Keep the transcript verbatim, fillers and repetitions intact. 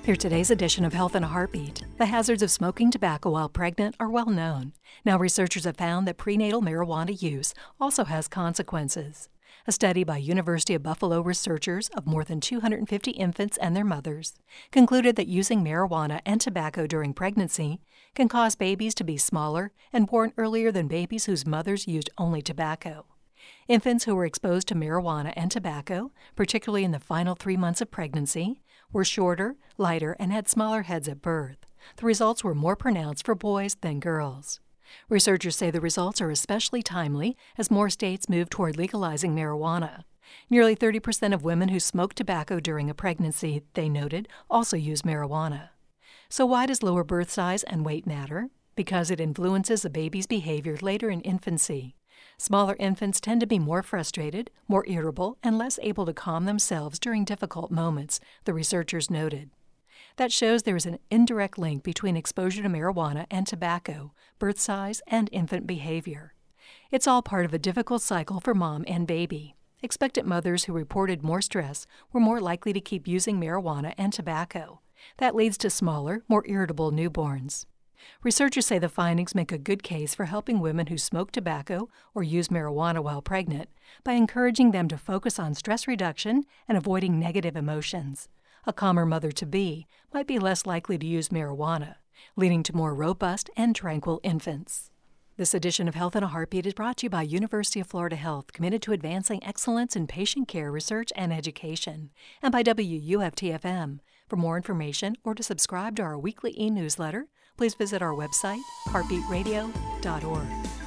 Here today's edition of Health in a Heartbeat. The hazards of smoking tobacco while pregnant are well known. Now researchers have found that prenatal marijuana use also has consequences. A study by University of Buffalo researchers of more than two hundred fifty infants and their mothers concluded that using marijuana and tobacco during pregnancy can cause babies to be smaller and born earlier than babies whose mothers used only tobacco. Infants who were exposed to marijuana and tobacco, particularly in the final three months of pregnancy, were shorter, lighter, and had smaller heads at birth. The results were more pronounced for boys than girls. Researchers say the results are especially timely as more states move toward legalizing marijuana. Nearly thirty percent of women who smoke tobacco during a pregnancy, they noted, also use marijuana. So why does lower birth size and weight matter? Because it influences a baby's behavior later in infancy. Smaller infants tend to be more frustrated, more irritable, and less able to calm themselves during difficult moments, the researchers noted. That shows there is an indirect link between exposure to marijuana and tobacco, birth size, and infant behavior. It's all part of a difficult cycle for mom and baby. Expectant mothers who reported more stress were more likely to keep using marijuana and tobacco. That leads to smaller, more irritable newborns. Researchers say the findings make a good case for helping women who smoke tobacco or use marijuana while pregnant by encouraging them to focus on stress reduction and avoiding negative emotions. A calmer mother-to-be might be less likely to use marijuana, leading to more robust and tranquil infants. This edition of Health in a Heartbeat is brought to you by University of Florida Health, committed to advancing excellence in patient care, research, and education, and by W U F T F M. For more information or to subscribe to our weekly e-newsletter, please visit our website, heartbeat radio dot org.